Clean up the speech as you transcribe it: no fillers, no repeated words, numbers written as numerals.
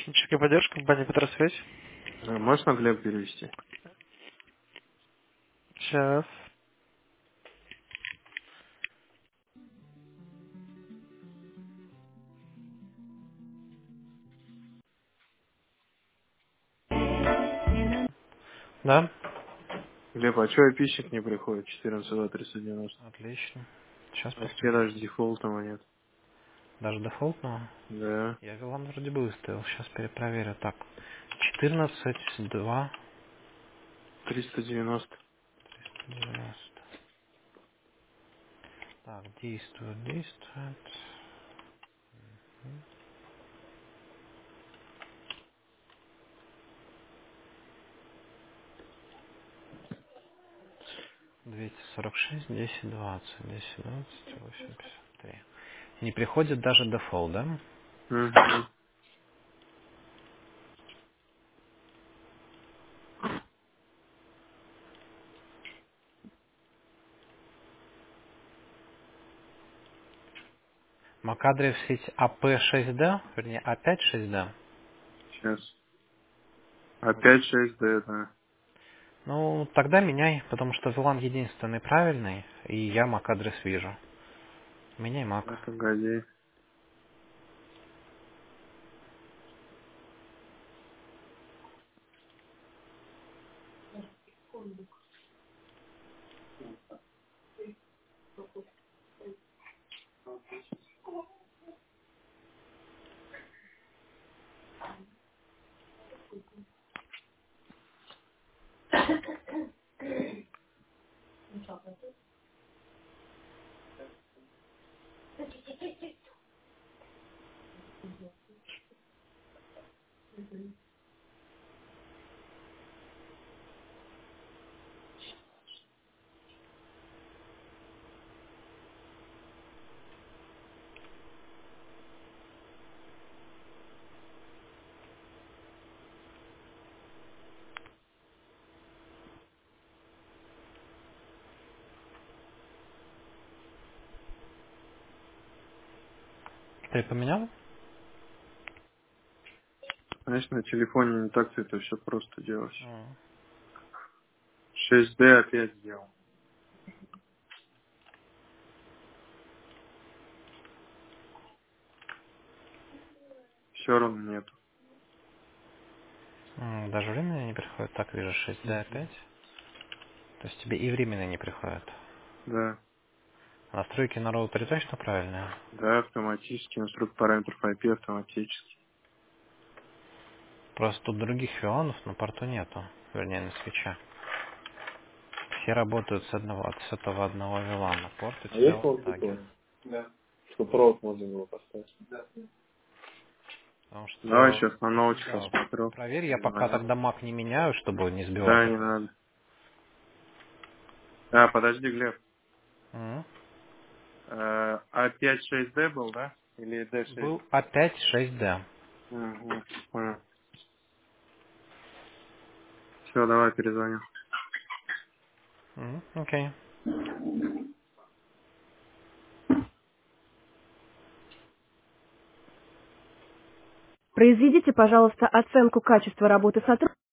Техническая поддержка, компания Петросвязь. Можешь на Глеб перевести? Сейчас. Да? Глеб, а что описчик не приходит? 14.2.390. Отлично. Сейчас А все посмотрим. даже дефолтом нет. Даже дефолтного? Да. Я Вилан вроде бы выставил. Сейчас перепроверю. Так. 14, 2, 390. 390. Так, действует. 246, 10, 20, 10, 20, 8, 53. Не приходит даже дефолт, да? Угу. MAC-адрес сеть AP6D, вернее A5-6D. Сейчас. Опять 6D, да. Ну, тогда меняй, потому что VLAN единственный правильный, и я MAC-адрес вижу. Меняй MAC. Да, погоди. Ты поменял? Знаешь, на телефоне не так это все просто делать. М. 6D опять сделал. Все равно нету. Даже временно не приходит. Так, вижу 6D Мгм. опять. То есть тебе и временно не приходит. Да. Настройки на роутере точно правильные? Да, автоматически. Настройка параметров IP автоматически. Просто тут других виланов на порту нету. Вернее, на свече. Все работают с этого одного вилана. Порт у А тебя есть в полки Астаге. тоже? Да. Что провод можно было поставить. Потому Давай что, сейчас на ноутик да, посмотрю. проверь, я пока Позвоню. тогда Mac не меняю, чтобы не сбивать Да, не опять. надо. А, подожди, Глеб. М. А5 6D был, да? Или D6? Был опять 6D. Угу, понял. Все, давай перезвоню. Окей. Произведите, пожалуйста, оценку качества работы сотрудника.